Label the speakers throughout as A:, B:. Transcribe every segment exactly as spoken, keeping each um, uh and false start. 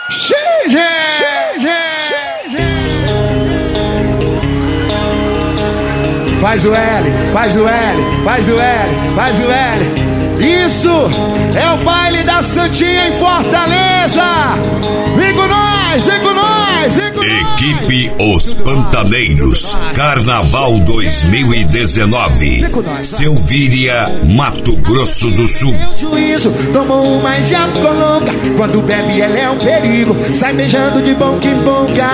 A: Faz o L, faz o L, faz o L, faz o L. Isso é o baile da Santinha em Fortaleza. Vem com nós, vem com nós, vem com nós.
B: Equipe Os Pantaneiros, Carnaval dois mil e dezenove, Selvíria, Mato Grosso do Sul.
A: Juízo, tomou uma e já ficou louca. Quando bebe ela é um perigo, sai beijando de boca em boca.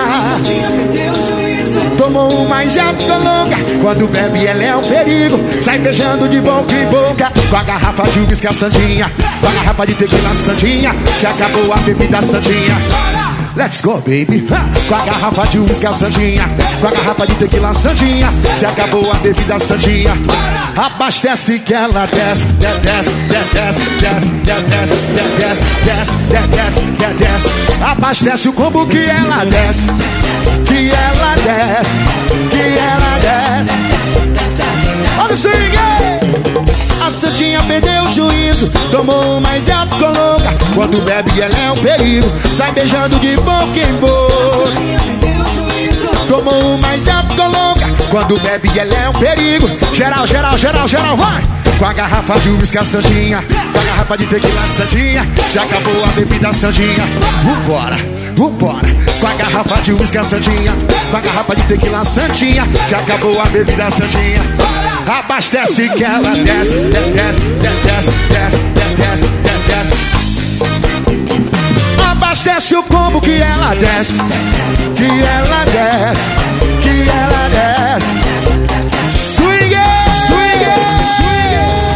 A: Tomou uma e já ficou louca. Quando bebe ela é um perigo, sai beijando de boca em boca. Com a garrafa de uísque a Santinha, com a garrafa de tequila Santinha, se acabou a bebida Santinha. Let's go, baby. Com a garrafa de uísque a Santinha, com a garrafa de tequila Santinha, se acabou a bebida Santinha. Abastece que ela desce, desce, desce, desce, desce, desce, desce, desce, desce. Abastece o combo que ela desce, que ela desce, que ela desce. Olha o swing! A Santinha perdeu o juízo, tomou uma e já ficou louca. Quando bebe ela é um perigo, sai beijando de boca em boca. Tomou uma e já ficou louca. Quando bebe ela é um perigo. Geral, geral, geral, geral, vai! Com a garrafa de uísque a Santinha, com a garrafa de tequila Santinha, se acabou a bebida Santinha. Vambora, vambora. Com a garrafa de uísque a Santinha, com a garrafa de tequila Santinha, se acabou a bebida Santinha. Abastece que ela desce, desce, desce, desce, desce, desce. Abastece o combo que ela desce, que ela desce, que ela desce. Swing, swing, swing.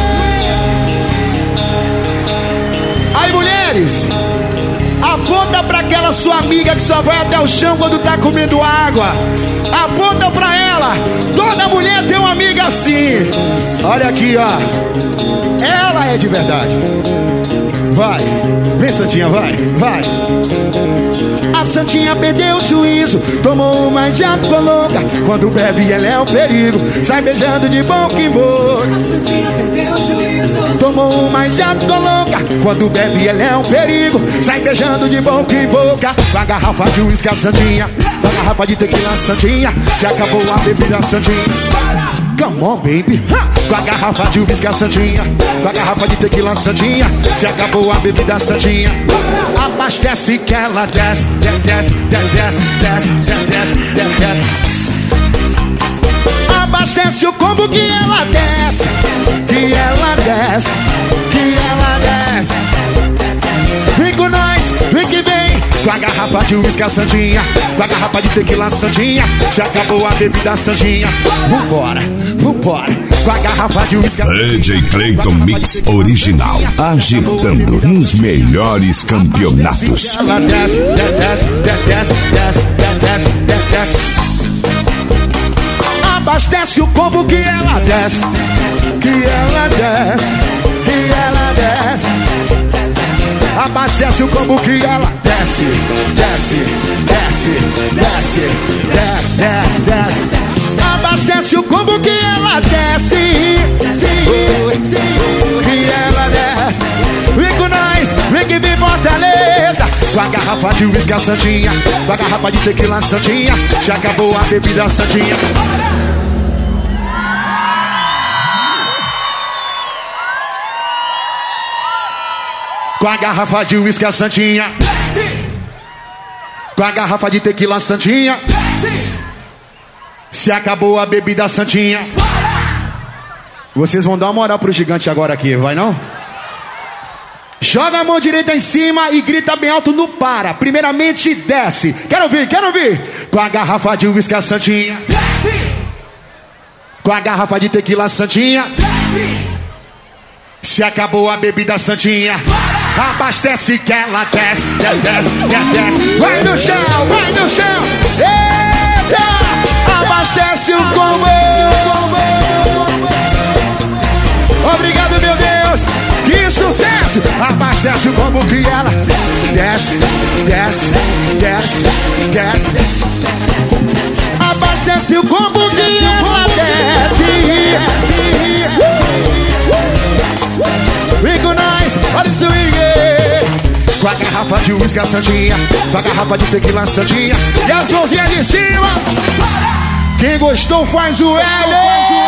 A: Aí, mulheres, aponta pra aquela sua amiga que só vai até o chão quando tá comendo água. Aponta pra ela. Toda mulher tem uma amiga assim. Olha aqui, ó. Ela é de verdade. Vai, vem Santinha, vai, vai. A Santinha perdeu o juízo, tomou uma e já ficou louca. Quando bebe ela é um perigo, sai beijando de boca em boca. A Santinha perdeu o juízo, tomou uma e já ficou louca. Quando bebe ela é um perigo, sai beijando de boca em boca. Com a garrafa de uísque a Santinha, com a garrafa de tequila Santinha, se acabou a bebida Santinha. Come on, baby. Ha! Com a garrafa de uísque a Santinha, com a garrafa de tequila Santinha, se acabou a bebida Santinha. Abastece que ela desce, desce, desce, desce, desce, desce, desce. Abastece o combo que ela desce, que ela desce, que ela desce. Vem com nós, vem que vem. Com a garrafa de uísque a Santinha, com a garrafa de tequila Santinha, se acabou a bebida Santinha. Vambora, vambora. Com a garrafa de uísque a Santinha,
B: D J Clayton Mix Original, agitando nos melhores campeonatos.
A: Ela desce, desce, desce, desce, desce, desce. Abastece o combo que ela desce, que ela desce, que ela desce. Abastece o combo que ela desce, desce, desce, desce, desce, desce, desce. Abastece o combo que ela desce, que ela desce. Vem com nós, vem que vem Fortaleza. Com a garrafa de uísque a Santinha, com a garrafa de tequila Santinha, já acabou a bebida Santinha. Com a garrafa de uísque a Santinha, com a garrafa de tequila Santinha, se acabou a bebida Santinha. Vocês vão dar uma moral pro gigante agora aqui, vai não? Joga a mão direita em cima e grita bem alto no para. Primeiramente desce. Quero ouvir, quero ouvir. Com a garrafa de uísque a Santinha, com a garrafa de tequila Santinha, se acabou a bebida Santinha. Abastece que ela desce, desce, desce. Vai no chão, vai no chão. Eita! Abastece o combo. Obrigado, meu Deus. Que sucesso. Abastece o combo que ela desce, desce, desce, desce. Abastece o combo que ela desce. Vem com nós, olha o swing. com a garrafa de uísque a Santinha, com a garrafa de tequila a Santinha. E as mãozinhas de cima. Quem gostou faz o L.